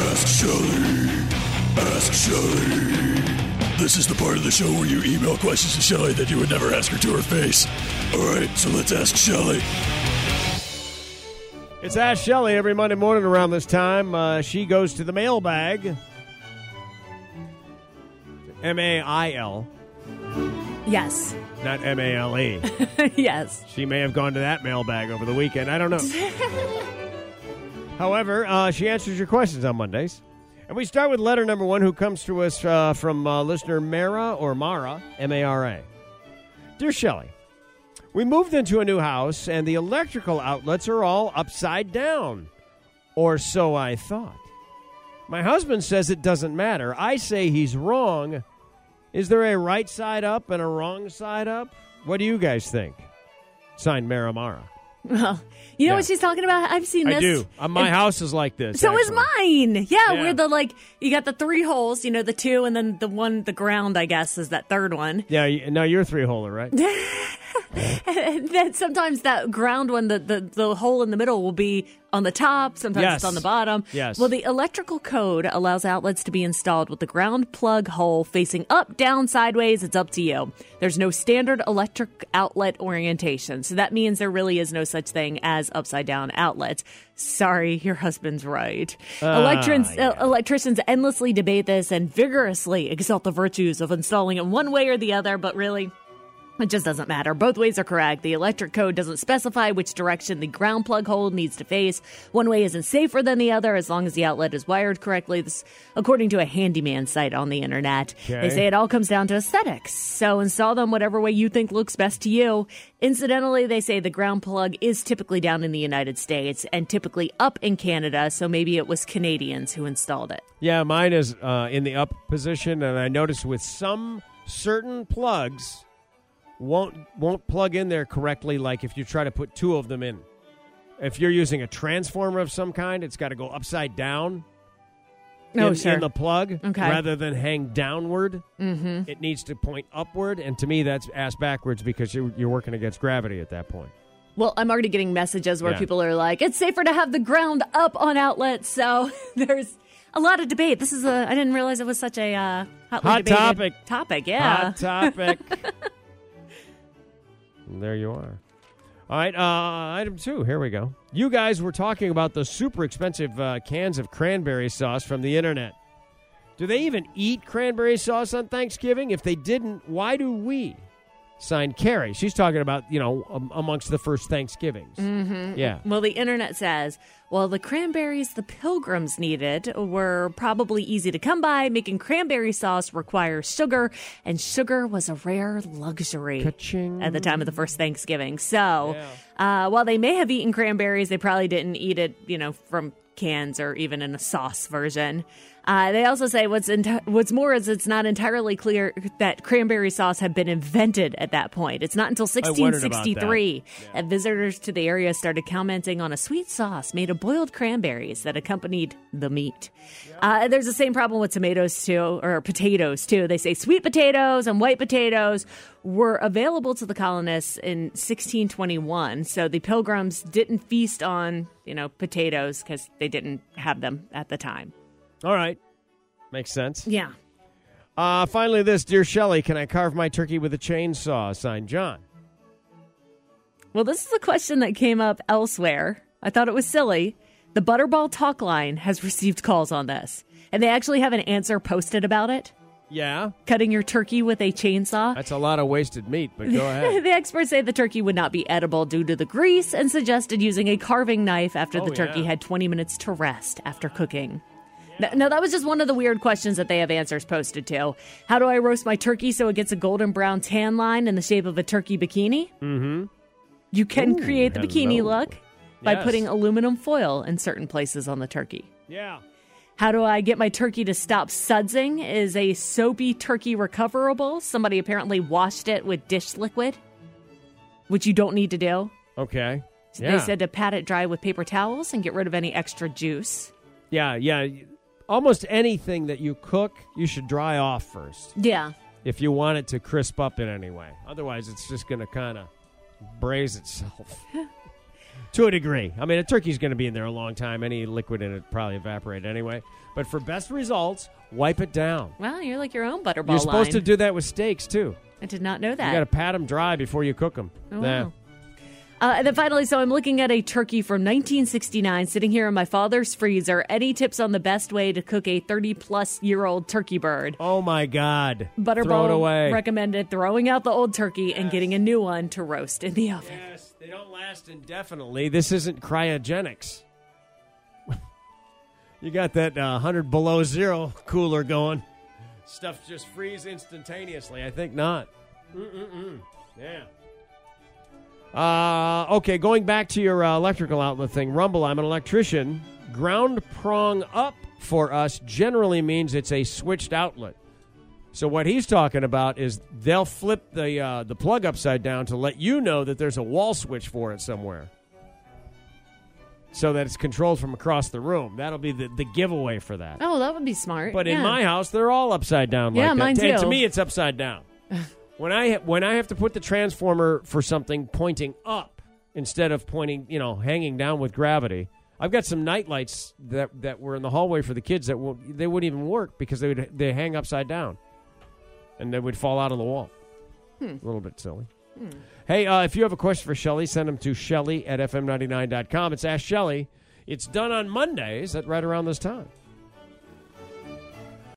Ask Shelly. Ask Shelly. This is the part of the show where you email questions to Shelly that you would never ask her to her face. All right, so let's ask Shelly. It's Ask Shelly every Monday morning around this time. She goes to the mailbag. M-A-I-L. Yes. Not M-A-L-E. Yes. She may have gone to that mailbag over the weekend. I don't know. However, she answers your questions on Mondays. And we start with letter number 1, who comes to us from listener Mara, M-A-R-A. Dear Shelly, we moved into a new house, and the electrical outlets are all upside down. Or so I thought. My husband says it doesn't matter. I say he's wrong. Is there a right side up and a wrong side up? What do you guys think? Signed, Mara Mara. Well, you know what she's talking about? I've seen this. I do. My house is like this. So actually. is mine. Yeah, where you got the 3 holes, the 2, and then the ground, I guess, is that third one. Yeah, now you're a 3-holer, right? And then sometimes that ground one, the hole in the middle will be on the top. Sometimes it's on the bottom. Yes. Well, the electrical code allows outlets to be installed with the ground plug hole facing up, down, sideways. It's up to you. There's no standard electric outlet orientation. So that means there really is no such thing as upside down outlets. Sorry, your husband's right. Electricians endlessly debate this and vigorously exalt the virtues of installing it one way or the other, but really, it just doesn't matter. Both ways are correct. The electric code doesn't specify which direction the ground plug hole needs to face. One way isn't safer than the other as long as the outlet is wired correctly. This, according to a handyman site on the internet. Okay. They say it all comes down to aesthetics. So install them whatever way you think looks best to you. Incidentally, they say the ground plug is typically down in the United States and typically up in Canada. So maybe it was Canadians who installed it. Yeah, mine is in the up position, and I noticed with some certain plugs won't plug in there correctly, like if you try to put 2 of them in. If you're using a transformer of some kind, it's got to go upside down in the plug rather than hang downward. Mm-hmm. It needs to point upward, and to me that's ass backwards because you're working against gravity at that point. Well, I'm already getting messages where people are like, it's safer to have the ground up on outlets, so there's a lot of debate. This is I didn't realize it was such a hot topic. Yeah. Hot topic. There you are. All right, item 2. Here we go. You guys were talking about the super expensive cans of cranberry sauce from the internet. Do they even eat cranberry sauce on Thanksgiving? If they didn't, why do we? Signed, Carrie. She's talking about, amongst the first Thanksgivings. Mm-hmm. Yeah. Well, the internet says, the cranberries the pilgrims needed were probably easy to come by. Making cranberry sauce requires sugar, and sugar was a rare luxury Ka-ching. At the time of the first Thanksgiving. So while they may have eaten cranberries, they probably didn't eat it, from cans or even in a sauce version. They also say what's more is it's not entirely clear that cranberry sauce had been invented at that point. It's not until 1663 that visitors to the area started commenting on a sweet sauce made of boiled cranberries that accompanied the meat. There's the same problem with tomatoes too, or potatoes too. They say sweet potatoes and white potatoes were available to the colonists in 1621. So the pilgrims didn't feast on, potatoes because they didn't have them at the time. All right. Makes sense. Yeah. Finally, this. Dear Shelley, can I carve my turkey with a chainsaw? Signed, John. Well, this is a question that came up elsewhere. I thought it was silly. The Butterball Talk Line has received calls on this, and they actually have an answer posted about it. Yeah? Cutting your turkey with a chainsaw. That's a lot of wasted meat, but go ahead. The experts say the turkey would not be edible due to the grease and suggested using a carving knife after the turkey had 20 minutes to rest after cooking. No, that was just one of the weird questions that they have answers posted to. How do I roast my turkey so it gets a golden brown tan line in the shape of a turkey bikini? Mm-hmm. You can create the bikini look by putting aluminum foil in certain places on the turkey. Yeah. How do I get my turkey to stop sudsing? Is a soapy turkey recoverable? Somebody apparently washed it with dish liquid, which you don't need to do. Okay. Yeah. They said to pat it dry with paper towels and get rid of any extra juice. Yeah. Almost anything that you cook, you should dry off first. Yeah. If you want it to crisp up in any way. Otherwise, it's just going to kind of braise itself. To a degree. I mean, a turkey's going to be in there a long time. Any liquid in it probably evaporate anyway. But for best results, wipe it down. Well, you're like your own butterball You're supposed to line. do that with steaks, too. I did not know that. You got to pat them dry before you cook them. Oh, wow. And then finally, so I'm looking at a turkey from 1969 sitting here in my father's freezer. Any tips on the best way to cook a 30-plus-year-old turkey bird? Oh, my God. Butterball Throw it away. recommended throwing out the old turkey and getting a new one to roast in the oven. Yes, they don't last indefinitely. This isn't cryogenics. You got that 100 below zero cooler going. Stuff just freeze instantaneously. I think not. Yeah. Okay, going back to your electrical outlet thing. Rumble, I'm an electrician. Ground prong up for us generally means it's a switched outlet. So what he's talking about is they'll flip the plug upside down to let you know that there's a wall switch for it somewhere, so that it's controlled from across the room. That'll be the giveaway for that. Oh, that would be smart. But in my house, they're all upside down. Yeah, like that. mine too. And to me, it's upside down. When I have to put the transformer for something pointing up instead of pointing, hanging down with gravity, I've got some night lights that were in the hallway for the kids that they wouldn't even work because they hang upside down, and they would fall out of the wall. A little bit silly. Hey, if you have a question for Shelley, send them to Shelley at fm99.com. It's Ask Shelley. It's done on Mondays at right around this time.